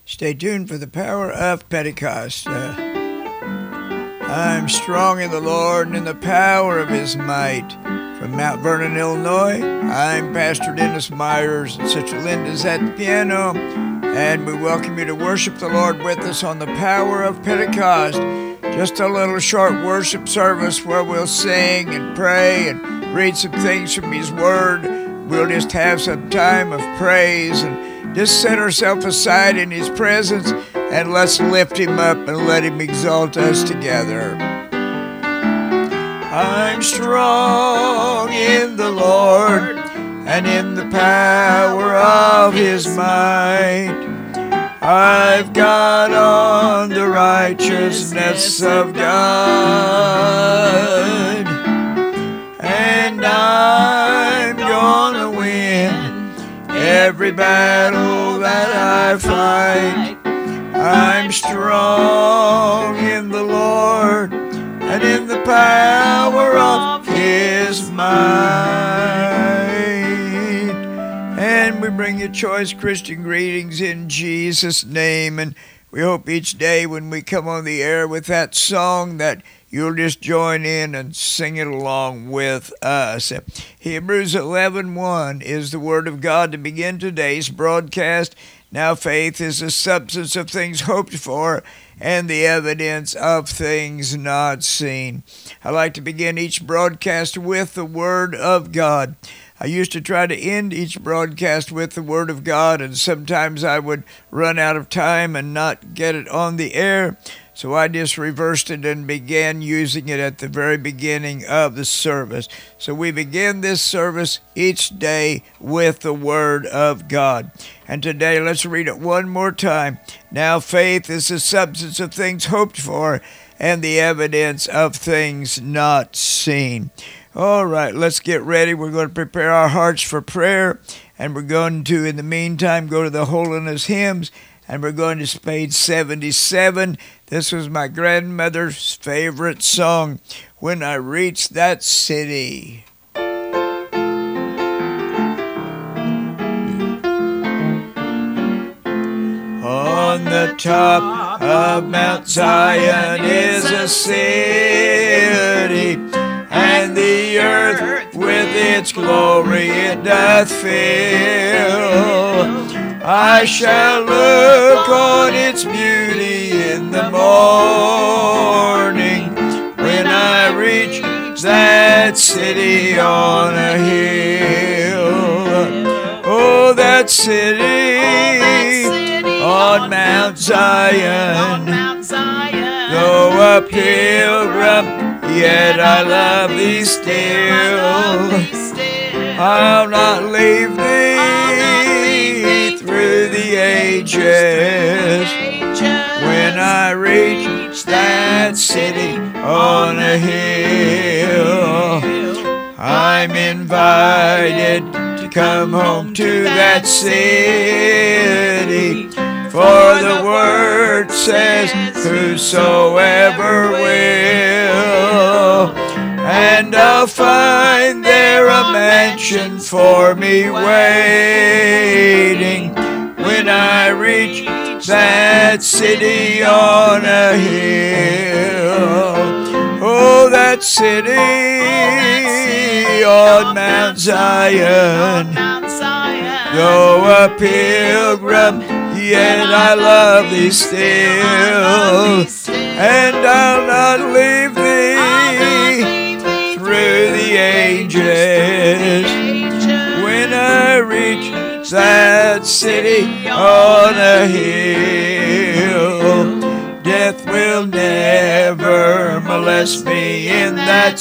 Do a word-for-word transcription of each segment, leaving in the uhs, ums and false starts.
Stay tuned for the power of Pentecost. Uh, I'm strong in the Lord and in the power of his might. From Mount Vernon, Illinois, I'm Pastor Dennis Myers, and Sister Linda's at the piano, and we welcome you to worship the Lord with us on the power of Pentecost. Just a little short worship service where we'll sing and pray and read some things from his word. We'll just have some time of praise and just set ourselves aside in his presence, and let's lift him up and let him exalt us together. I'm strong in the Lord and in the power of his might. I've got on the righteousness of God, and I'm gonna win every battle that I fight. I'm strong in the Lord and in the power of his might. And we bring you choice Christian greetings in Jesus' name. And we hope each day when we come on the air with that song that you'll just join in and sing it along with us. Hebrews eleven one is the word of God to begin today's broadcast. Now faith is the substance of things hoped for and the evidence of things not seen. I like to begin each broadcast with the Word of God. I used to try to end each broadcast with the Word of God, and sometimes I would run out of time and not get it on the air. So I just reversed it and began using it at the very beginning of the service. So we begin this service each day with the Word of God. And today, let's read it one more time. Now faith is the substance of things hoped for and the evidence of things not seen. All right, let's get ready. We're going to prepare our hearts for prayer. And we're going to, in the meantime, go to the Holiness Hymns. And we're going to page seventy-seven. This was my grandmother's favorite song, When I Reach That City. On the top of Mount Zion is a city, and the earth with its glory it doth fill. I shall look on its beauty in the morning, when I reach that city on a hill. Oh, that city on Mount Zion, though a pilgrim, yet I love thee still. I'll not leave thee through the ages, when I reach that city on a hill. I'm invited to come home to that city, for the word says, whosoever will, and I'll find there a mansion for me waiting, when I reach that city on a hill. Oh, that city on Mount Zion, though a pilgrim, yet I love thee still, and I'll not leave thee through the ages, when I reach that city on a hill. Death will never molest me in that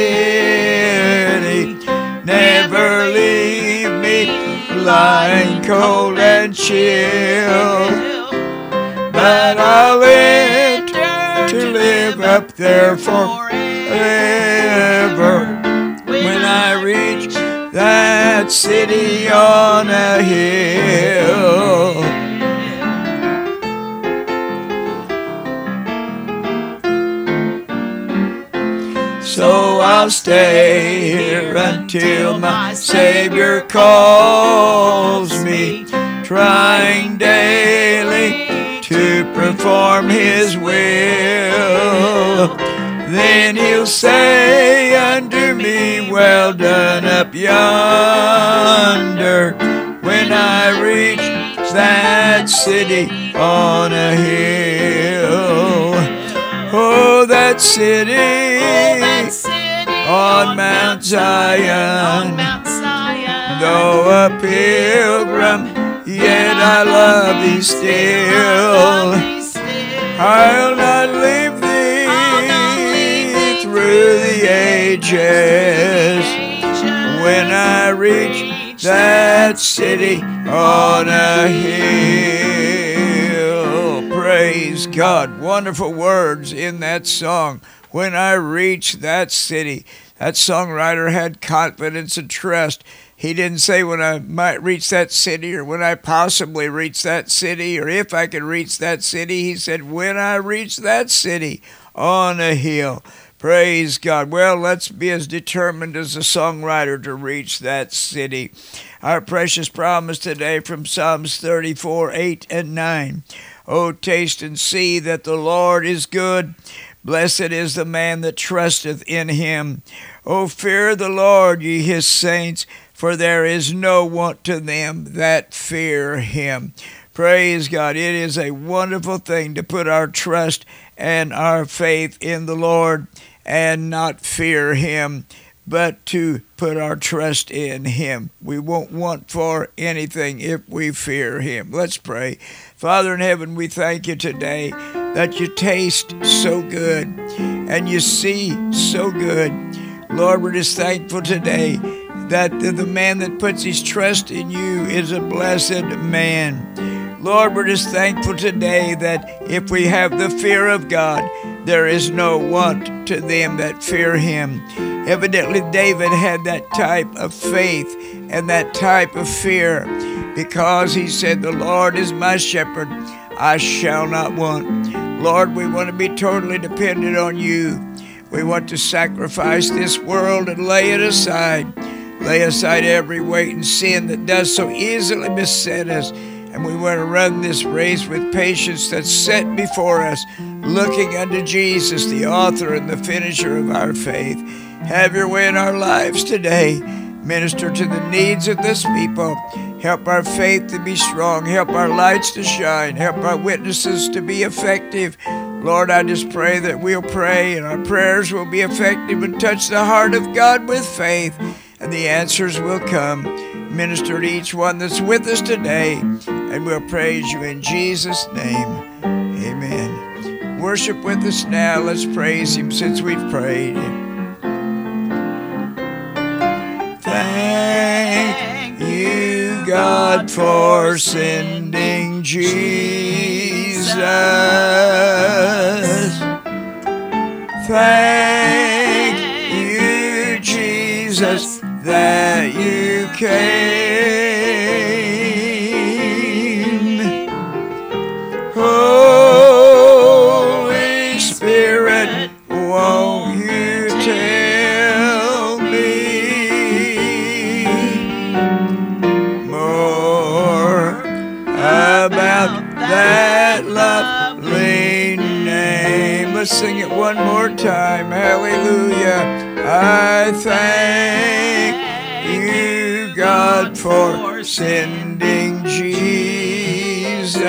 city, never leave me lying cold and chill, but I'll enter to live up there forever, when I reach that city on a hill. So I'll stay here until my Savior calls me, trying daily perform His will. Then He'll say unto me, well done up yonder, when I reach that city on a hill. Oh, that city, oh, that city on Mount Zion. on Mount Zion. Though a pilgrim, yet I love Thee still. I'll not leave Thee, I'll not leave thee through the ages, when I reach that city on a hill. Praise God. Wonderful words in that song. When I reach that city. That songwriter had confidence and trust. He didn't say when I might reach that city, or when I possibly reach that city, or if I could reach that city. He said, when I reach that city on a hill. Praise God. Well, let's be as determined as the songwriter to reach that city. Our precious promise today from Psalms thirty-four, eight and nine. Oh, taste and see that the Lord is good. Blessed is the man that trusteth in Him. O fear the Lord, ye His saints, for there is no want to them that fear Him. Praise God. It is a wonderful thing to put our trust and our faith in the Lord and not fear Him, but to put our trust in Him. We won't want for anything if we fear Him. Let's pray. Father in heaven, we thank You today that You taste so good and You see so good. Lord, we're just thankful today that the man that puts his trust in You is a blessed man. Lord, we're just thankful today that if we have the fear of God, there is no want to them that fear Him. Evidently, David had that type of faith and that type of fear because he said, the Lord is my shepherd, I shall not want. Lord, we want to be totally dependent on You. We want to sacrifice this world and lay it aside. Lay aside every weight and sin that does so easily beset us. And we want to run this race with patience that's set before us, looking unto Jesus, the author and the finisher of our faith. Have Your way in our lives today. Minister to the needs of this people. Help our faith to be strong. Help our lights to shine. Help our witnesses to be effective. Lord, I just pray that we'll pray and our prayers will be effective and touch the heart of God with faith, and the answers will come. Minister to each one that's with us today, and we'll praise You in Jesus' name. Amen. Worship with us now. Let's praise Him since we've prayed. Thank You, God, for sending Jesus. Thank You, Jesus, that You came. Holy Spirit, won't You tell me more about that lovely name? Let's sing it one more time. Hallelujah. I thank You, God, for sending Jesus.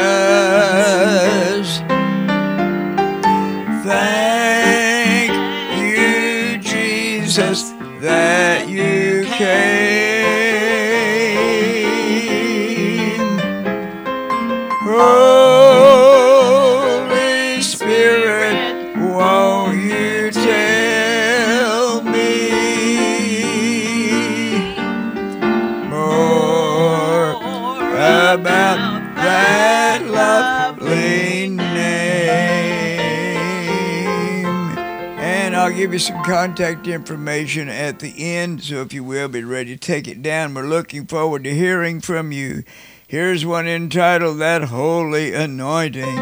Thank You, Jesus, that You came. Holy Spirit, won't You tell me more about that lovely name? And I'll give you some contact information at the end, so if you will, be ready to take it down. We're looking forward to hearing from you. Here's one entitled, That Holy Anointing.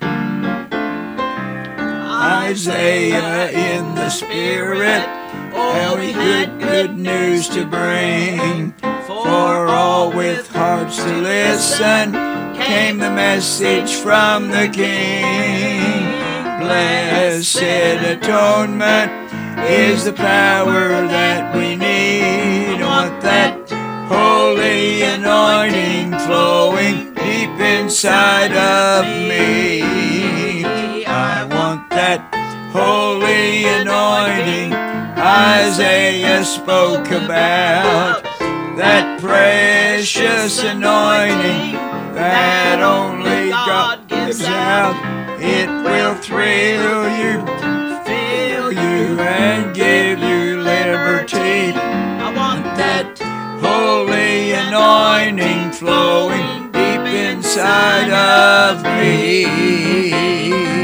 Isaiah in the Spirit how he had good news to bring. For all with hearts to listen, came the message from the King. Blessed atonement is the power that we need. I want that holy anointing flowing deep inside of me. I want that holy anointing Isaiah spoke about. That precious anointing that only God gives out. It will thrill you, fill you, and give you liberty. I want that holy anointing flowing deep inside of me.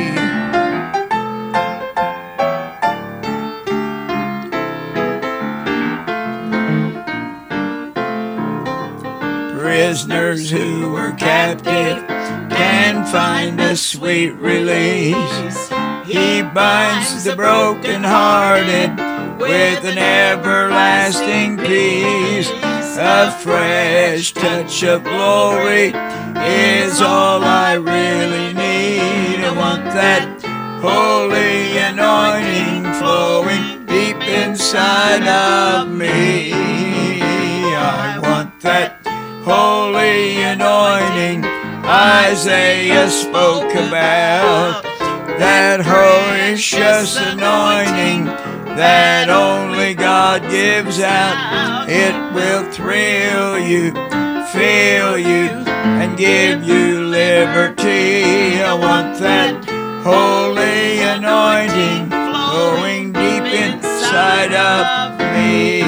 Prisoners who were captive can find a sweet release. He binds the brokenhearted with an everlasting peace. A fresh touch of glory is all I really need. I want that holy anointing flowing deep inside of me. I want that holy anointing Isaiah spoke about. That precious anointing that only God gives out. It will thrill you, fill you, and give you liberty. I want that holy anointing flowing deep inside of me.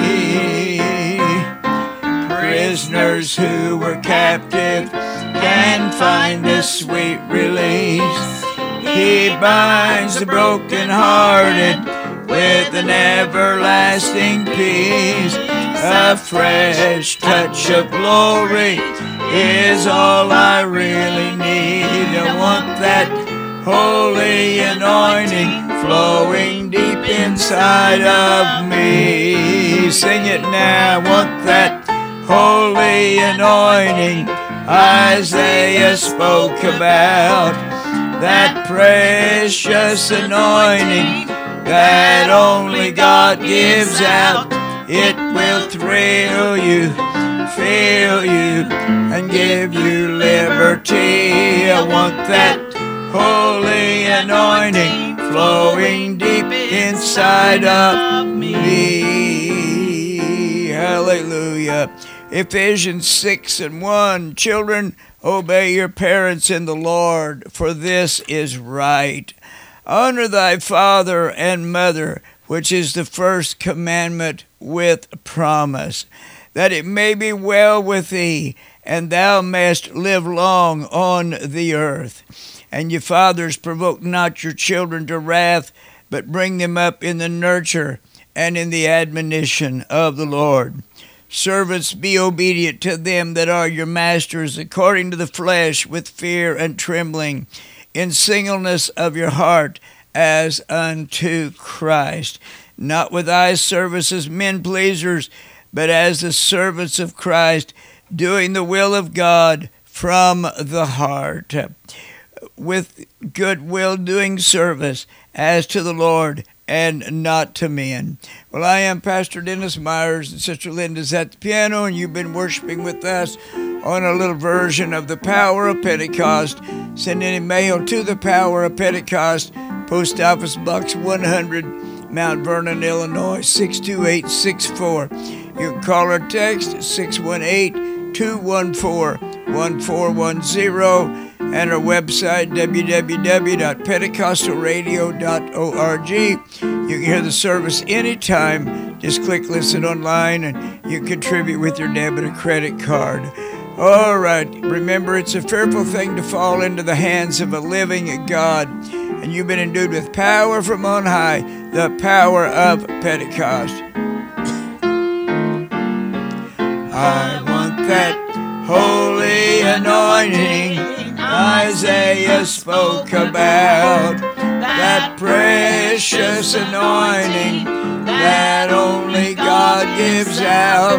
Prisoners who were captive can find a sweet release. He binds the brokenhearted with an everlasting peace. A fresh touch of glory is all I really need. I want that holy anointing flowing deep inside of me. Sing it now. I want that holy anointing Isaiah spoke about. That precious anointing that only God gives out. It will thrill you, fill you, and give you liberty. I want that holy anointing flowing deep inside of me. Hallelujah. Ephesians six and one, children, obey your parents in the Lord, for this is right. Honor thy father and mother, which is the first commandment with promise, that it may be well with thee, and thou mayest live long on the earth. And ye fathers, provoke not your children to wrath, but bring them up in the nurture and in the admonition of the Lord. Servants, be obedient to them that are your masters, according to the flesh, with fear and trembling, in singleness of your heart, as unto Christ, not with eye service as men pleasers, but as the servants of Christ, doing the will of God from the heart, with good will doing service as to the Lord and not to men. Well, I am Pastor Dennis Myers, and Sister Linda's at the piano, and you've been worshiping with us on a little version of the Power of Pentecost. Send any mail to the Power of Pentecost, Post Office Box one hundred, Mount Vernon, Illinois, six two eight six four. You can call or text six one eight, two one four, one four one zero, and our website, w w w dot pentecostal radio dot org. You can hear the service anytime. Just click Listen Online, and you can contribute with your debit or credit card. All right, remember, it's a fearful thing to fall into the hands of a living God, and you've been endued with power from on high, the power of Pentecost. I want that holy anointing Isaiah spoke about, that precious anointing that only God gives out.